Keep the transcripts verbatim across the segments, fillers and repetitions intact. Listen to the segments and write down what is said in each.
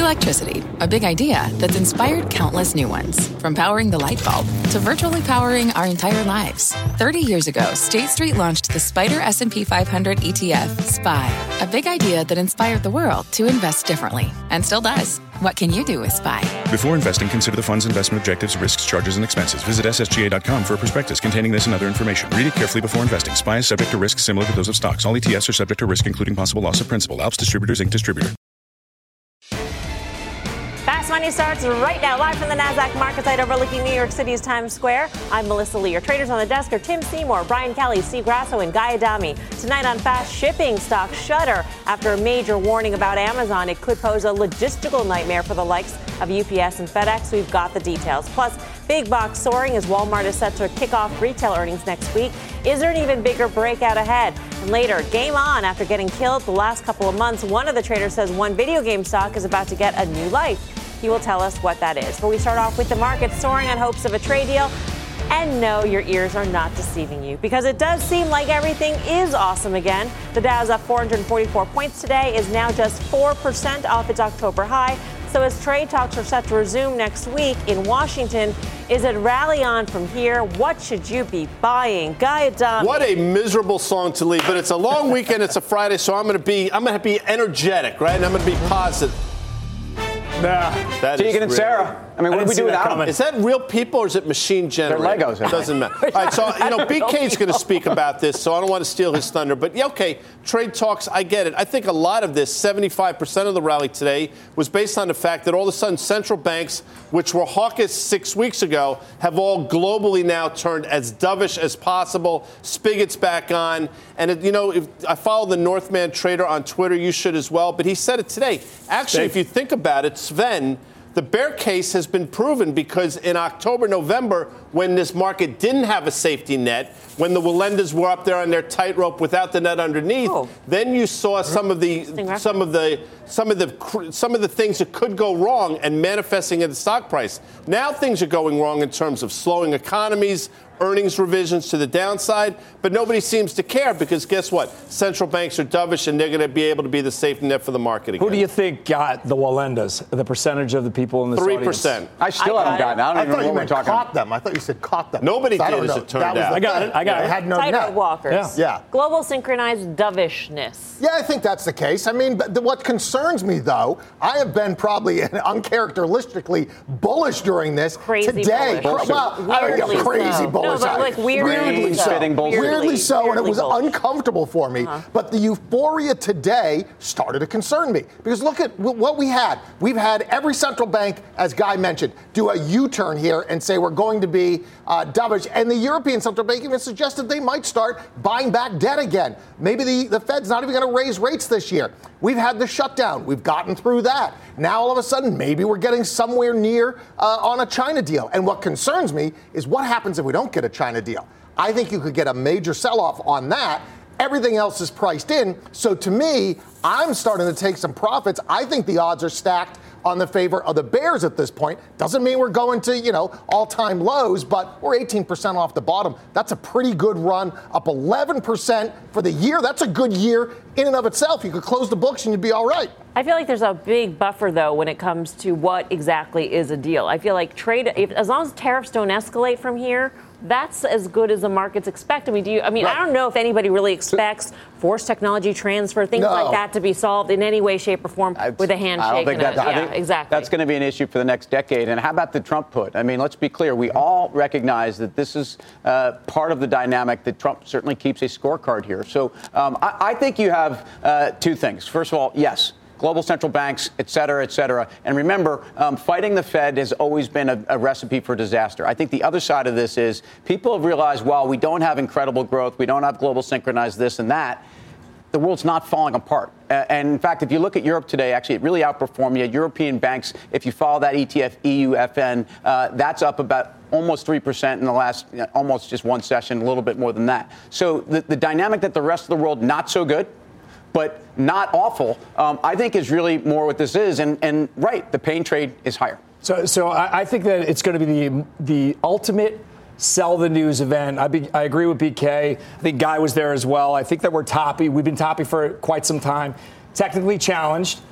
Electricity, a big idea that's inspired countless new ones. From powering the light bulb to virtually powering our entire lives. thirty years ago, State Street launched the Spider S and P five hundred E T F, S P Y, a big idea that inspired the world to invest differently, and still does. What can you do with S P Y? Before investing, consider the fund's investment objectives, risks, charges, and expenses. Visit S S G A dot com for a prospectus containing this and other information. Read it carefully before investing. S P Y is subject to risks similar to those of stocks. All E T Fs are subject to risk, including possible loss of principal. Alps Distributors, Incorporated Distributor. Fast Money starts right now, live from the NASDAQ market site overlooking New York City's Times Square. I'm Melissa Lee. Your traders on the desk are Tim Seymour, Brian Kelly, Steve Grasso, and Guy Adami. Tonight on Fast, shipping stocks shudder after a major warning about Amazon. It could pose a logistical nightmare for the likes of U P S and FedEx. We've got the details. Plus, big box soaring as Walmart is set to kick off retail earnings next week. Is there an even bigger breakout ahead? And later, game on. After getting killed the last couple of months, one of the traders says one video game stock is about to get a new life. He will tell us what that is. But we start off with the market soaring on hopes of a trade deal. And no, your ears are not deceiving you, because it does seem like everything is awesome again. The Dow's up four hundred forty-four points today, is now just four percent off its October high. So as trade talks are set to resume next week in Washington, is it rally on from here? What should you be buying? Guy Adami. What a miserable song to leave. But it's a long weekend. It's a Friday, so I'm going to be I'm going to be energetic, right? And I'm going to be positive. Nah. That Tegan is and real. Sarah. I mean, what do we do without them? Is that real people or is it machine generated? They're Legos. It doesn't matter. All right, so, you know, B K's going to speak about this, so I don't want to steal his thunder. But, yeah, okay, trade talks, I get it. I think a lot of this, seventy-five percent of the rally today, was based on the fact that all of a sudden central banks, which were hawkish six weeks ago, have all globally now turned as dovish as possible. Spigots back on. And, it, you know, if I follow the Northman Trader on Twitter. You should as well. But he said it today. Actually, if you think about it, Sven, the bear case has been proven because in October, November, when this market didn't have a safety net, when the lenders were up there on their tightrope without the net underneath, oh. then you saw some of the some of the some of the some of the things that could go wrong and manifesting in the stock price. Now things are going wrong in terms of slowing economies, earnings revisions to the downside, but nobody seems to care because guess what? Central banks are dovish and they're going to be able to be the safety net for the market again. Who do you think got the Wallendas, the percentage of the people in this Three audience? percent. I still I haven't gotten it. I don't I even thought know you what we're meant talking caught about. them. I thought you said caught them. Nobody so did, as it turned out. I got it. I got I it. had no Tightrope net. walkers. Yeah. Yeah. Global synchronized dovishness. Yeah, I think that's the case. I mean, but the, what concerns me, though, I have been probably uncharacteristically bullish during this. Crazy today. bullish. Well, I don't Weirdly know, crazy so. bullish. No, but like weirdly weirdly so. so. Spitting bullshit. Weirdly, Weirdly so, and it weirdly was bullish. uncomfortable for me. Uh-huh. But the euphoria today started to concern me because look at w- what we had. We've had every central bank, as Guy mentioned, do a U-turn here and say we're going to be uh, dovish. And the European Central Bank even suggested they might start buying back debt again. Maybe the, the Fed's not even going to raise rates this year. We've had the shutdown. We've gotten through that. Now, all of a sudden, maybe we're getting somewhere near uh, on a China deal. And what concerns me is what happens if we don't get a China deal. I think you could get a major sell-off on that. Everything else is priced in. So to me, I'm starting to take some profits. I think the odds are stacked on the favor of the bears at this point. Doesn't mean we're going to, you know, all-time lows, but we're eighteen percent off the bottom. That's a pretty good run, up eleven percent for the year. That's a good year in and of itself. You could close the books and you'd be all right. I feel like there's a big buffer, though, when it comes to what exactly is a deal. I feel like trade, if, as long as tariffs don't escalate from here, that's as good as the markets expect. I mean, do you? I mean, right. I don't know if anybody really expects forced technology transfer, things no. like that, to be solved in any way, shape, or form I'd, with a handshake. I don't think and that, a, I yeah, think exactly. That's going to be an issue for the next decade. And how about the Trump put? I mean, let's be clear. We all recognize that this is uh, part of the dynamic that Trump certainly keeps a scorecard here. So um, I, I think you have uh, two things. First of all, yes. Global central banks, et cetera, et cetera. And remember, um, fighting the Fed has always been a, a recipe for disaster. I think the other side of this is people have realized, while we don't have incredible growth, we don't have global synchronized this and that, the world's not falling apart. Uh, and in fact, if you look at Europe today, actually, it really outperformed. You had European banks, if you follow that E T F, E U F N, uh, that's up about almost three percent in the last, you know, almost just one session, a little bit more than that. So the, the dynamic that the rest of the world, not so good, but not awful, um, I think is really more what this is. And, and right, the pain trade is higher. So, so I, I think that it's going to be the the ultimate sell the news event. I, be, I agree with B K. I think Guy was there as well. I think that we're toppy. We've been toppy for quite some time. Technically challenged.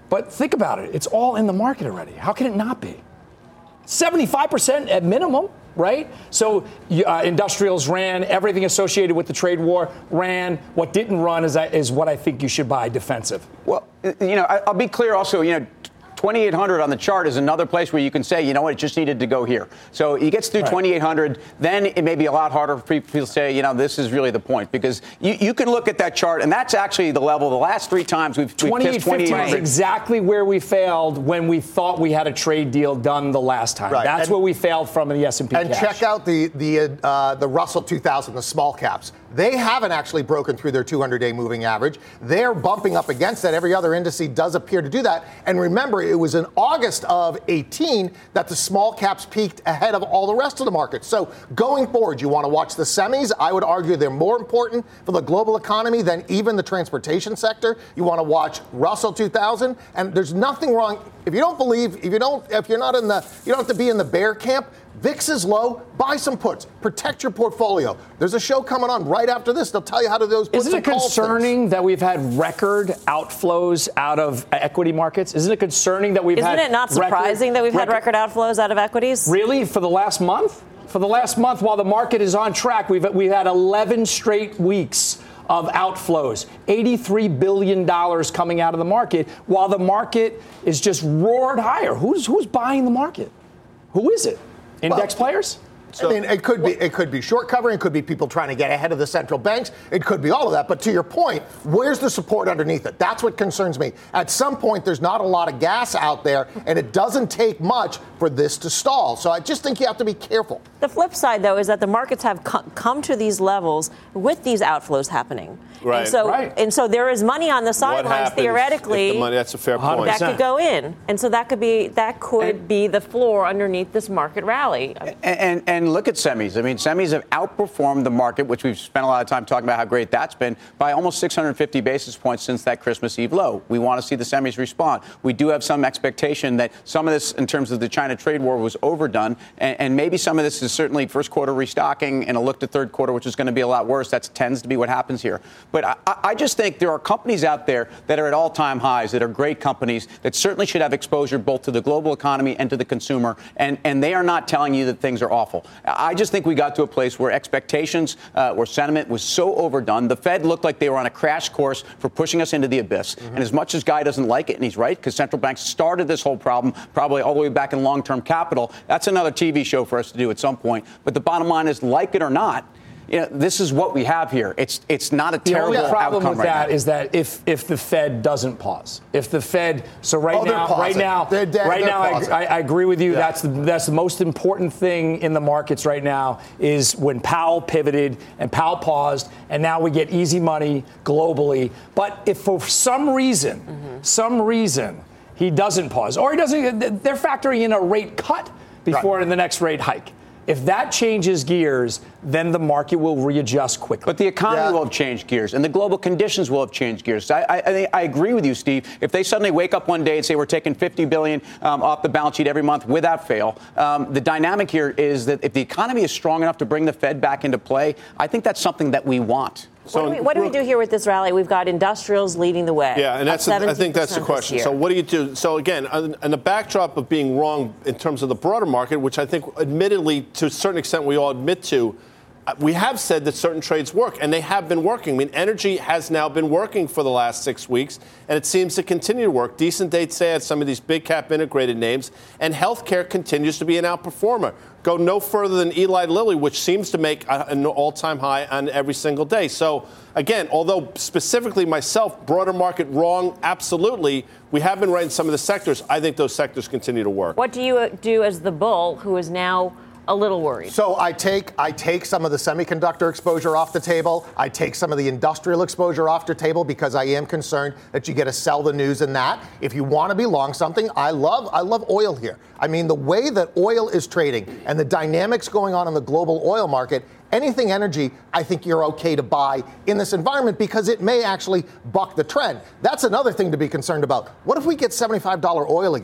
But think about it. It's all in the market already. How can it not be? seventy-five percent at minimum, right? So uh, industrials ran, everything associated with the trade war ran. What didn't run is, is what I think you should buy defensive. Well, you know, I'll be clear also, you know, twenty-eight hundred on the chart is another place where you can say, you know what, it just needed to go here. So he gets through right. twenty-eight hundred, then it may be a lot harder for people to say, you know, this is really the point. Because you, you can look at that chart, and that's actually the level the last three times we've, we've kissed twenty-eight hundred. Is exactly where we failed when we thought we had a trade deal done the last time. Right. That's and, where we failed from in the S and P And cash. Check out the the uh, the Russell two thousand, the small caps. They haven't actually broken through their two hundred day moving average. They're bumping up against that. Every other indice does appear to do that. And remember, it was in August of eighteen that the small caps peaked ahead of all the rest of the market. So going forward, you want to watch the semis. I would argue they're more important for the global economy than even the transportation sector. You want to watch Russell two thousand. And there's nothing wrong. If you don't believe, if you don't, if you're not in the, you don't have to be in the bear camp. V I X is low. Buy some puts. Protect your portfolio. There's a show coming on right after this. They'll tell you how to do those puts. Isn't it concerning that we've had record outflows out of equity markets? Isn't it concerning that we've Isn't had Isn't it not surprising record, that we've had record outflows out of equities? Really? For the last month? For the last month, while the market is on track, we've we've had eleven straight weeks of outflows, eighty-three billion dollars coming out of the market, while the market is just roared higher. Who's who's buying the market? Who is it? Index well, players? So, I mean, it could be it could be short covering. It could be people trying to get ahead of the central banks. It could be all of that. But to your point, where's the support underneath it? That's what concerns me. At some point, there's not a lot of gas out there, and it doesn't take much for this to stall. So I just think you have to be careful. The flip side, though, is that the markets have co- come to these levels with these outflows happening. Right. And so, right. and so there is money on the sidelines theoretically. The money, that's a fair point. That could go in, and so that could be that could and, be the floor underneath this market rally. And, and and look at semis. I mean, semis have outperformed the market, which we've spent a lot of time talking about how great that's been, by almost six hundred fifty basis points since that Christmas Eve low. We want to see the semis respond. We do have some expectation that some of this, in terms of the China trade war, was overdone, and, and maybe some of this is certainly first quarter restocking and a look to third quarter, which is going to be a lot worse. That tends to be what happens here. But I, I just think there are companies out there that are at all-time highs, that are great companies, that certainly should have exposure both to the global economy and to the consumer, and, and they are not telling you that things are awful. I just think we got to a place where expectations, uh, where sentiment was so overdone. The Fed looked like they were on a crash course for pushing us into the abyss. Mm-hmm. And as much as Guy doesn't like it, and he's right, because central banks started this whole problem probably all the way back in long-term capital, that's another T V show for us to do at some point. But the bottom line is, like it or not, you know, this is what we have here. It's it's not a terrible outcome. The only problem with right that now. is that if if the Fed doesn't pause, if the Fed, so right oh, now, right now, they're dead, right they're now, I, I agree with you. Yeah. That's the, that's the most important thing in the markets right now is when Powell pivoted and Powell paused, and now we get easy money globally. But if for some reason, mm-hmm. some reason he doesn't pause, or he doesn't, they're factoring in a rate cut before right. in the next rate hike. If that changes gears, then the market will readjust quickly. But the economy yeah. will have changed gears, and the global conditions will have changed gears. I, I, I, I agree with you, Steve. If they suddenly wake up one day and say we're taking fifty billion dollars um, off the balance sheet every month without fail, um, the dynamic here is that if the economy is strong enough to bring the Fed back into play, I think that's something that we want. So what do, we, what do we do here with this rally? We've got industrials leading the way. Yeah, and that's a, I think that's the question. So what do you do? So again, in the backdrop of being wrong in terms of the broader market, which I think admittedly to a certain extent we all admit to, we have said that certain trades work, and they have been working. I mean, energy has now been working for the last six weeks, and it seems to continue to work. Decent dates say at some of these big cap integrated names, and healthcare continues to be an outperformer. Go no further than Eli Lilly, which seems to make an all-time high on every single day. So, again, although specifically myself, broader market wrong, absolutely, we have been right in some of the sectors. I think those sectors continue to work. What do you do as the bull who is now a little worried? So I take I take some of the semiconductor exposure off the table. I take some of the industrial exposure off the table because I am concerned that you get to sell the news in that. If you want to be long something, I love I love oil here. I mean, the way that oil is trading and the dynamics going on in the global oil market, anything energy, I think you're okay to buy in this environment because it may actually buck the trend. That's another thing to be concerned about. What if we get seventy-five dollars oil again?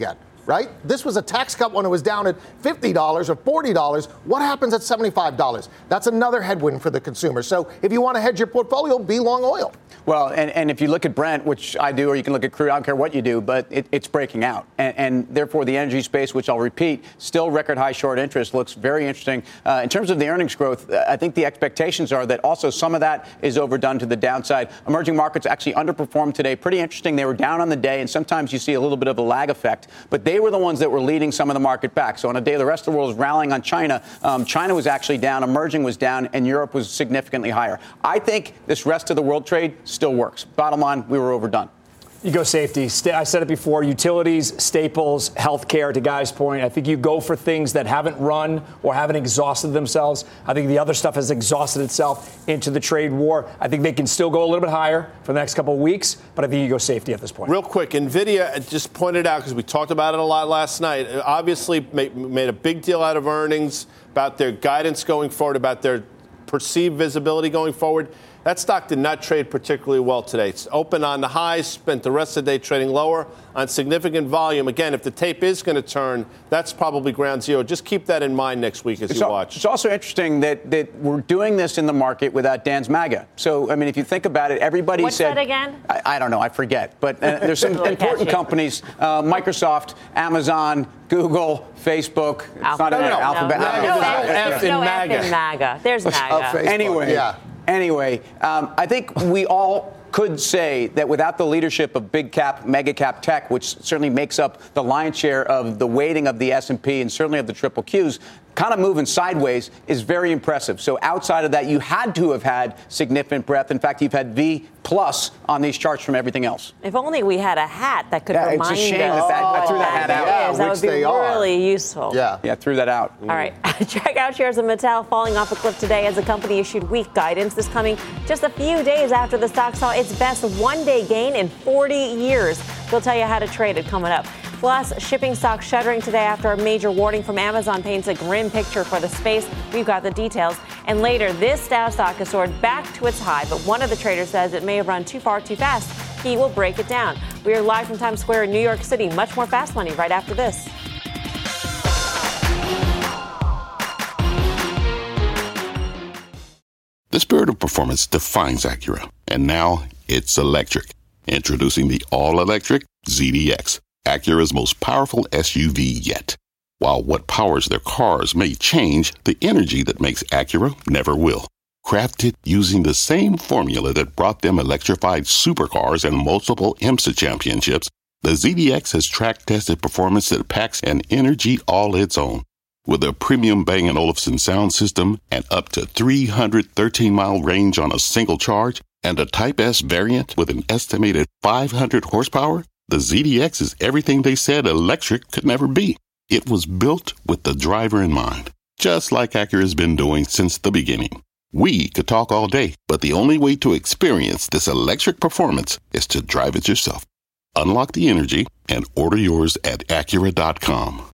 right? This was a tax cut when it was down at fifty dollars or forty dollars. What happens at seventy-five dollars? That's another headwind for the consumer. So if you want to hedge your portfolio, be long oil. Well, and, and if you look at Brent, which I do, or you can look at crude, I don't care what you do, but it, it's breaking out. And, and therefore, the energy space, which I'll repeat, still record high short interest, looks very interesting. Uh, in terms of the earnings growth, I think the expectations are that also some of that is overdone to the downside. Emerging markets actually underperformed today. Pretty interesting. They were down on the day, and sometimes you see a little bit of a lag effect. But they were the ones that were leading some of the market back. So on a day the rest of the world was rallying on China, um, China was actually down, emerging was down, and Europe was significantly higher. I think this rest of the world trade still works. Bottom line, we were overdone. You go safety. I said it before, utilities, staples, healthcare, to Guy's point. I think you go for things that haven't run or haven't exhausted themselves. I think the other stuff has exhausted itself into the trade war. I think they can still go a little bit higher for the next couple of weeks, but I think you go safety at this point. Real quick, NVIDIA just pointed out, because we talked about it a lot last night, obviously made a big deal out of earnings, about their guidance going forward, about their perceived visibility going forward. That stock did not trade particularly well today. It's open on the highs, spent the rest of the day trading lower on significant volume. Again, if the tape is going to turn, that's probably ground zero. Just keep that in mind next week as it's you al- watch. It's also interesting that, that we're doing this in the market without Dan's MAGA. So, I mean, if you think about it, everybody What's said... that again? I, I don't know. I forget. But uh, there's some Really important catchy. companies, uh, Microsoft, Amazon, Google, Facebook. It's not in there. No, no, Alphabet. no, MAGA, no, there's no no, F in no MAGA. F in MAGA. There's MAGA. Facebook, Anyway, yeah. Anyway, um, I think we all could say that without the leadership of big cap, mega cap tech, which certainly makes up the lion's share of the weighting of the S and P and certainly of the triple Qs, kind of moving sideways is very impressive. So outside of that, you had to have had significant breadth. In fact, you've had V plus on these charts from everything else. If only we had a hat that could Yeah, it's a remind shame us that that- I what threw that hat MAGA out. is. Yeah, That which would be they are. really useful. Yeah. Yeah, threw that out. All right. Check out shares of Mattel falling off a cliff today as the company issued weak guidance. This coming just a few days after the stock saw its best one-day gain in forty years. We'll tell you how to trade it coming up. Plus, shipping stocks shuttering today after a major warning from Amazon paints a grim picture for the space. We've got the details. And later, this Dow stock has soared back to its high, but one of the traders says it may have run too far too fast. He will break it down. We are live from Times Square in New York City. Much more Fast Money right after this. The spirit of performance defines Acura, and now it's electric. Introducing the all-electric Z D X, Acura's most powerful S U V yet. While what powers their cars may change, the energy that makes Acura never will. Crafted using the same formula that brought them electrified supercars and multiple IMSA championships, the Z D X has track-tested performance that packs an energy all its own. With a premium Bang and Olufsen sound system and up to three hundred thirteen mile range on a single charge, and a Type S variant with an estimated five hundred horsepower, the Z D X is everything they said electric could never be. It was built with the driver in mind, just like Acura's been doing since the beginning. We could talk all day, but the only way to experience this electric performance is to drive it yourself. Unlock the energy and order yours at Acura dot com.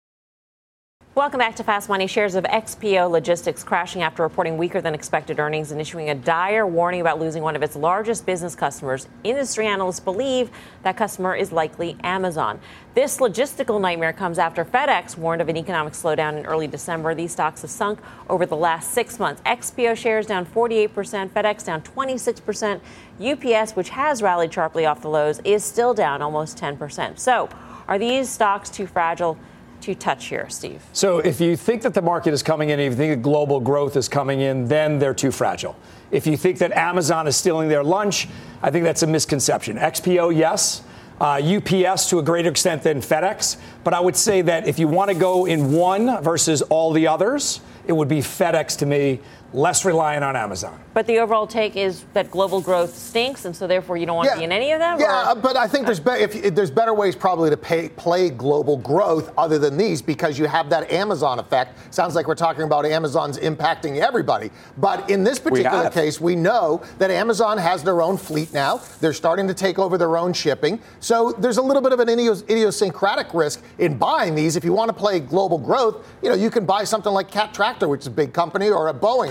Welcome back to Fast Money. Shares of X P O Logistics crashing after reporting weaker than expected earnings and issuing a dire warning about losing one of its largest business customers. Industry analysts believe that customer is likely Amazon. This logistical nightmare comes after FedEx warned of an economic slowdown in early December. These stocks have sunk over the last six months. X P O shares down forty-eight percent, FedEx down twenty-six percent. U P S, which has rallied sharply off the lows, is still down almost ten percent. So are these stocks too fragile to touch here, Steve? So if you think that the market is coming in, if you think that global growth is coming in, then they're too fragile. If you think that Amazon is stealing their lunch, I think that's a misconception. X P O, yes. Uh, U P S to a greater extent than FedEx. But I would say that if you want to go in one versus all the others, it would be FedEx to me, less reliant on Amazon. But the overall take is that global growth stinks, and so therefore you don't want Yeah. to be in any of them? Yeah, or? but I think there's be- if, if there's better ways probably to pay, play global growth other than these, because you have that Amazon effect. Sounds like we're talking about Amazon's impacting everybody. But in this particular have. case, we know that Amazon has their own fleet now. They're starting to take over their own shipping. So there's a little bit of an idios- idiosyncratic risk in buying these. If you want to play global growth, you know, you can buy something like Cat Tractor, which is a big company, or a Boeing or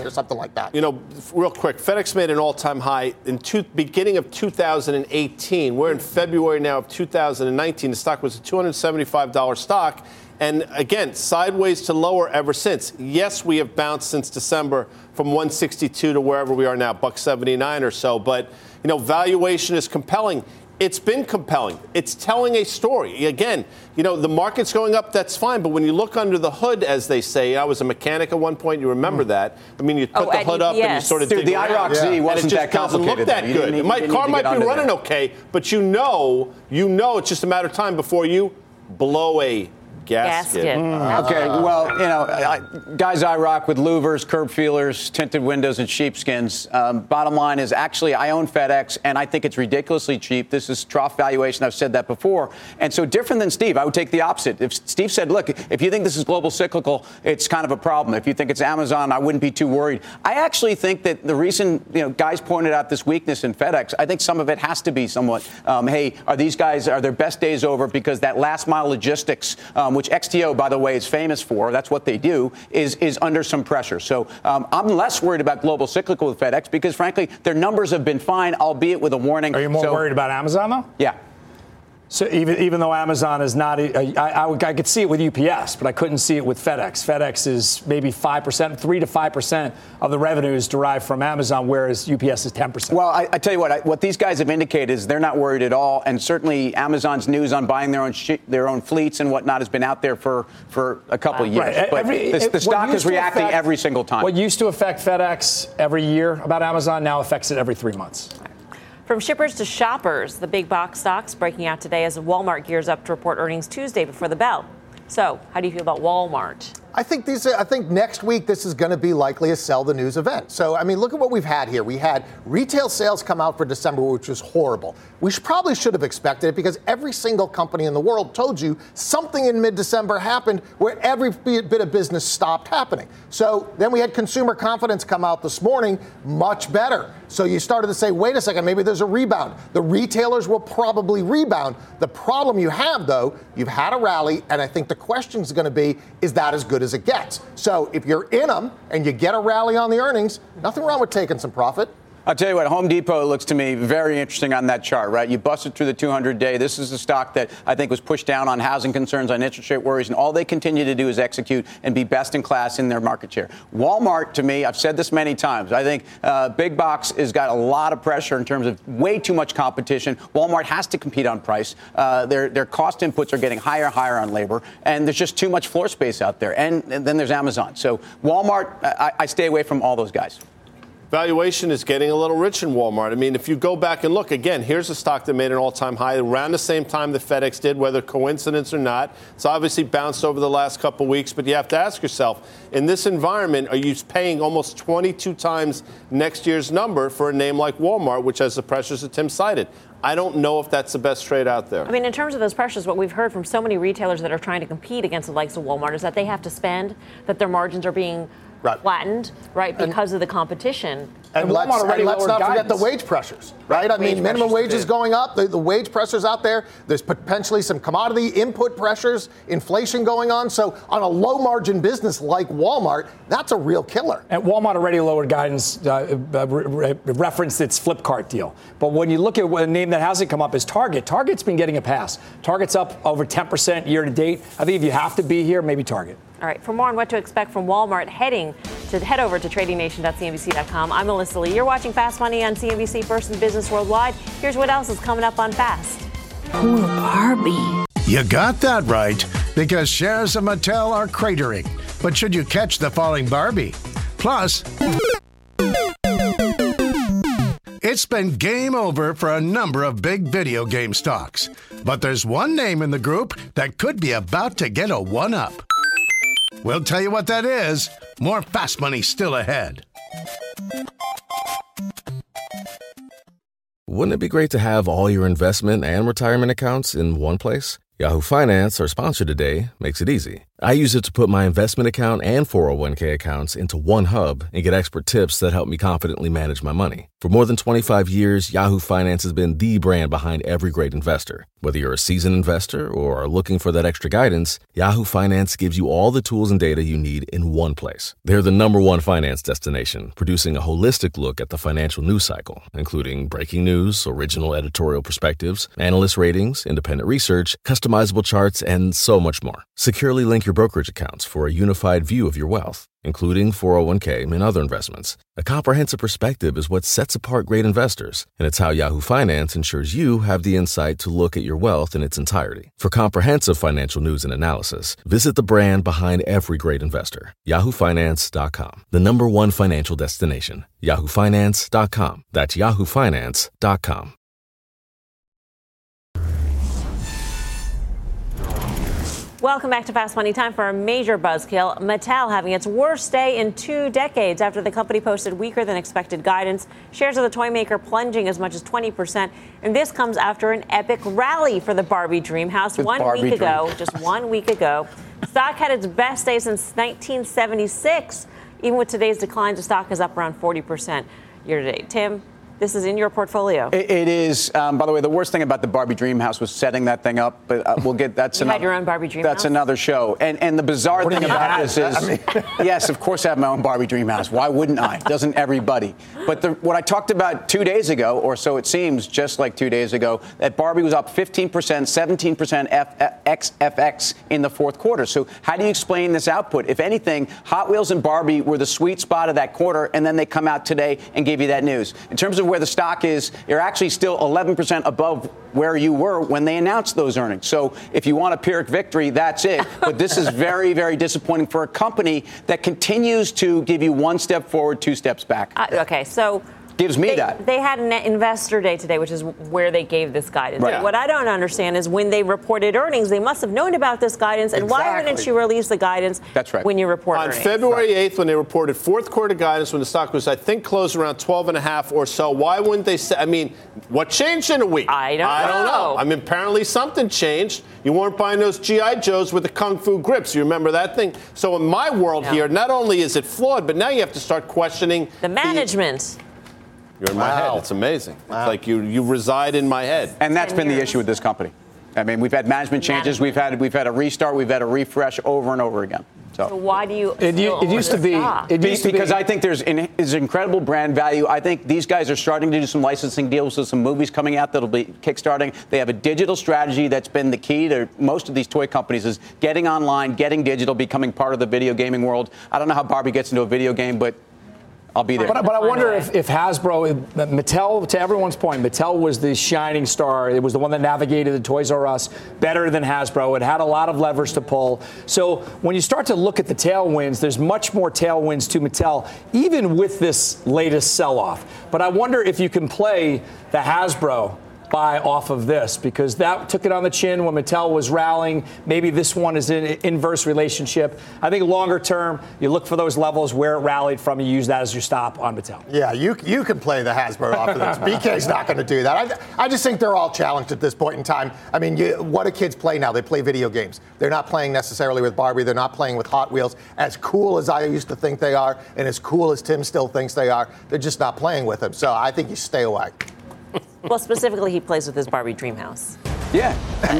or something like that. You know, real quick, FedEx made an all-time high in two, beginning of two thousand eighteen. We're in February now of two thousand nineteen. The stock was a two hundred seventy-five dollars stock. And again, sideways to lower ever since. Yes, we have bounced since December from one sixty-two to wherever we are now, buck seventy-nine or so. But, you know, valuation is compelling. It's been compelling. It's telling a story. Again, you know, the market's going up, that's fine. But when you look under the hood, as they say, I was a mechanic at one point, you remember mm. that. I mean, you put oh, the hood up and you sort of Dude, dig the around. I R O C Z yeah. wasn't and it that just doesn't look that You good. need, My car might be running there. okay, but you know, you know it's just a matter of time before you blow a gasket. gasket. Mm. Okay, well, you know, I, guys I rock with louvers, curb feelers, tinted windows, and sheepskins. Um, bottom line is, actually, I own FedEx, and I think it's ridiculously cheap. This is trough valuation. I've said that before. And so different than Steve, I would take the opposite. If Steve said, look, if you think this is global cyclical, it's kind of a problem. If you think it's Amazon, I wouldn't be too worried. I actually think that the reason, you know, guys pointed out this weakness in FedEx, I think some of it has to be somewhat, um, hey, are these guys, are their best days over? Because that last mile logistics, um, which X T O, by the way, is famous for, that's what they do, is is under some pressure. So um, I'm less worried about global cyclical with FedEx because, frankly, their numbers have been fine, albeit with a warning. Are you more so, worried about Amazon, though? Yeah. So even even though Amazon is not, I, I, I could see it with U P S, but I couldn't see it with FedEx. FedEx is maybe five percent, three to five percent of the revenue is derived from Amazon, whereas U P S is ten percent. Well, I, I tell you what, I, what these guys have indicated is they're not worried at all, and certainly Amazon's news on buying their own sh- their own fleets and whatnot has been out there for, for a couple of years. Right. But every, the, it, the stock is reacting affect, every single time. What used to affect FedEx every year about Amazon now affects it every three months. From shippers to shoppers, the big box stocks breaking out today as Walmart gears up to report earnings Tuesday before the bell. So, how do you feel about Walmart? I think these. I think next week this is going to be likely a sell the news event. So, I mean, look at what we've had here. We had retail sales come out for December, which was horrible. We should, probably should have expected it because every single company in the world told you something in mid-December happened where every bit of business stopped happening. So then we had consumer confidence come out this morning, much better. So you started to say, wait a second, maybe there's a rebound. The retailers will probably rebound. The problem you have, though, you've had a rally, and I think the question is going to be, is that as good as it gets? So if you're in them and you get a rally on the earnings, nothing wrong with taking some profit. I'll tell you what, Home Depot looks to me very interesting on that chart, right? You busted through the two hundred day. This is a stock that I think was pushed down on housing concerns, on interest rate worries, and all they continue to do is execute and be best in class in their market share. Walmart, to me, I've said this many times, I think uh, big box has got a lot of pressure in terms of way too much competition. Walmart has to compete on price. Uh, their, their cost inputs are getting higher and higher on labor, and there's just too much floor space out there. And, and then there's Amazon. So Walmart, I, I stay away from all those guys. Valuation is getting a little rich in Walmart. I mean, if you go back and look, again, here's a stock that made an all-time high around the same time that FedEx did, whether coincidence or not. It's obviously bounced over the last couple of weeks, but you have to ask yourself, in this environment, are you paying almost twenty-two times next year's number for a name like Walmart, which has the pressures that Tim cited? I don't know if that's the best trade out there. I mean, in terms of those pressures, what we've heard from so many retailers that are trying to compete against the likes of Walmart is that they have to spend, that their margins are being right. flattened, right, because and, of the competition. And, and let's, and let's not guidance. forget the wage pressures, right? right. I mean, minimum wages going up, the, the wage pressures out there. There's potentially some commodity input pressures, inflation going on. So on a low-margin business like Walmart, that's a real killer. And Walmart already lowered guidance, uh, re- re- referenced its Flipkart deal. But when you look at a name that hasn't come up is Target. Target's been getting a pass. Target's up over ten percent year to date. I think if you have to be here, maybe Target. All right, for more on what to expect from Walmart, heading to head over to trading nation dot c n b c dot com. I'm Melissa Lee. You're watching Fast Money on C N B C, First in Business Worldwide. Here's what else is coming up on Fast. Poor Barbie. You got that right, because shares of Mattel are cratering. But should you catch the falling Barbie? Plus, it's been game over for a number of big video game stocks. But there's one name in the group that could be about to get a one-up. We'll tell you what that is. More Fast Money still ahead. Wouldn't it be great to have all your investment and retirement accounts in one place? Yahoo Finance, our sponsor today, makes it easy. I use it to put my investment account and four oh one k accounts into one hub and get expert tips that help me confidently manage my money. For more than twenty-five years, Yahoo Finance has been the brand behind every great investor. Whether you're a seasoned investor or are looking for that extra guidance, Yahoo Finance gives you all the tools and data you need in one place. They're the number one finance destination, producing a holistic look at the financial news cycle, including breaking news, original editorial perspectives, analyst ratings, independent research, customizable charts, and so much more. Securely link your brokerage accounts for a unified view of your wealth, including four oh one k and other investments. A comprehensive perspective is what sets apart great investors, and it's how Yahoo Finance ensures you have the insight to look at your wealth in its entirety. For comprehensive financial news and analysis, visit the brand behind every great investor, yahoo finance dot com, the number one financial destination, yahoo finance dot com. That's yahoo finance dot com. Welcome back to Fast Money. Time for a major buzzkill. Mattel having its worst day in two decades after the company posted weaker than expected guidance. Shares of the toy maker plunging as much as twenty percent. And this comes after an epic rally for the Barbie Dreamhouse With one Barbie week ago. Dream. Just one week ago. Stock had its best day since nineteen seventy-six. Even with today's declines, the stock is up around forty percent year to date. Tim, this is in your portfolio. It, it is. Um, by the way, the worst thing about the Barbie Dreamhouse was setting that thing up. But uh, we'll get that's you another. had your own Barbie Dreamhouse? That's another show. And and the bizarre What thing do you about have? this is, I mean- yes, of course, I have my own Barbie Dreamhouse. Why wouldn't I? Doesn't everybody? But the, what I talked about two days ago, or so it seems, just like two days ago, that Barbie was up fifteen percent, seventeen percent ex F X in the fourth quarter. So how do you explain this output? If anything, Hot Wheels and Barbie were the sweet spot of that quarter, and then they come out today and give you that news. In terms of where the stock is, you're actually still eleven percent above where you were when they announced those earnings. So if you want a Pyrrhic victory, that's it. But this is very, very disappointing for a company that continues to give you one step forward, two steps back. Uh, okay, so gives me they, that. They had an investor day today, which is where they gave this guidance. Right. What I don't understand is when they reported earnings, they must have known about this guidance. And why Exactly. wouldn't you release the guidance That's right. when you report On earnings? February eighth, when they reported fourth quarter guidance, when the stock was, I think, closed around twelve and a half or so, why wouldn't they say, I mean, what changed in a week? I don't I don't know. know. I mean, apparently something changed. You weren't buying those G I. Joes with the Kung Fu grips. You remember that thing? So in my world Yeah. here, not only is it flawed, but now you have to start questioning The management. You're in my Wow. head. It's amazing. Wow. It's like you, you reside in my head. And that's ten been the years. issue with this company. I mean, we've had management changes. Management. We've had we've had a restart. We've had a refresh over and over again. So So. why do you? It, u- still it used to own be. the stock? It used to Because be, I think there's, in, there's incredible brand value. I think these guys are starting to do some licensing deals with some movies coming out that'll be kickstarting. They have a digital strategy that's been the key to most of these toy companies is getting online, getting digital, becoming part of the video gaming world. I don't know how Barbie gets into a video game, but I'll be there. But, but I wonder Find a if, if Hasbro, Mattel, to everyone's point, Mattel was the shining star. It was the one that navigated the Toys R Us better than Hasbro. It had a lot of levers to pull. So when you start to look at the tailwinds, there's much more tailwinds to Mattel, even with this latest sell-off. But I wonder if you can play the Hasbro buy off of this, because that took it on the chin when Mattel was rallying. Maybe this one is an inverse relationship. I think longer term, you look for those levels where it rallied from. You use that as your stop on Mattel. Yeah, you you can play the Hasbro off of this. B K's not going to do that. I, I just think they're all challenged at this point in time. I mean, you, what do kids play now? They play video games. They're not playing necessarily with Barbie. They're not playing with Hot Wheels. As cool as I used to think they are, and as cool as Tim still thinks they are, they're just not playing with them. So I think you stay away. Well, specifically, he plays with his Barbie Dreamhouse. Yeah.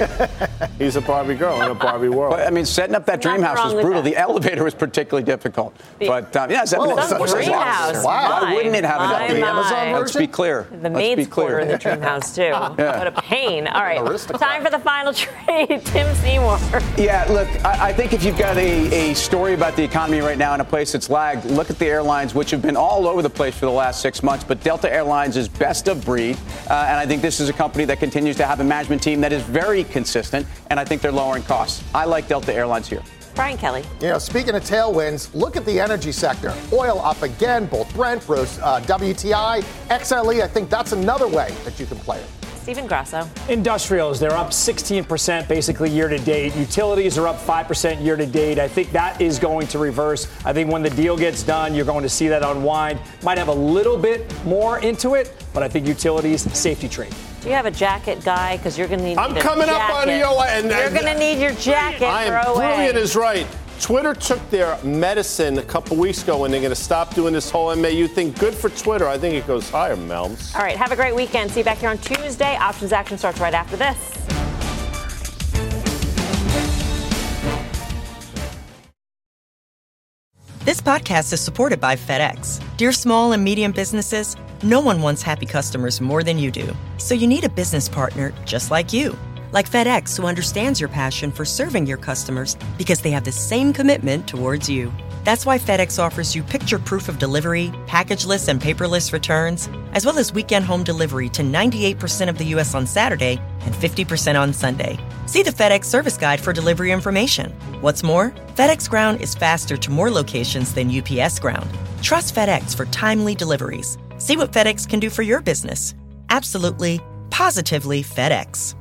He's a Barbie girl in a Barbie world. But, I mean, setting up that Nothing dream house wrong was with brutal. that. The elevator was particularly difficult. The- But, um, yeah, setting Whoa, it some up. dream Dreamhouse. Wow. Why wouldn't it have My, an The my. Amazon Let's be clear. The Let's maid's be clear. quarter in the Dreamhouse, too. What a pain. All right. Time for the final trade. Tim Seymour. Yeah, look, I, I think if you've got a, a story about the economy right now in a place that's lagged, look at the airlines, which have been all over the place for the last six months. But Delta Airlines is best of breed. Uh, and I think this is a company that continues to have a management team that is very consistent. And I think they're lowering costs. I like Delta Airlines here. Brian Kelly. You know, speaking of tailwinds, look at the energy sector. Oil up again, both Brent, Bruce, uh, W T I, X L E. I think that's another way that you can play it. Stephen Grasso. Industrials, they're up sixteen percent basically year to date. Utilities are up five percent year to date. I think that is going to reverse. I think when the deal gets done, you're going to see that unwind. Might have a little bit more into it, but I think utilities, safety trade. Do you have a jacket, Guy? Because you're going to need I'm a coming jacket. up on you. And, you're and, going to need your jacket. I am Throw away. brilliant is right. Twitter took their medicine a couple weeks ago and they're going to stop doing this whole M A U thing. Good for Twitter. I think it goes higher, Melms. All right, have a great weekend. See you back here on Tuesday. Options action starts right after this. This podcast is supported by FedEx. Dear small and medium businesses, no one wants happy customers more than you do. So you need a business partner just like you. Like FedEx, who understands your passion for serving your customers because they have the same commitment towards you. That's why FedEx offers you picture proof of delivery, packageless and paperless returns, as well as weekend home delivery to ninety-eight percent of the U S on Saturday and fifty percent on Sunday. See the FedEx service guide for delivery information. What's more, FedEx Ground is faster to more locations than U P S Ground. Trust FedEx for timely deliveries. See what FedEx can do for your business. Absolutely, positively FedEx.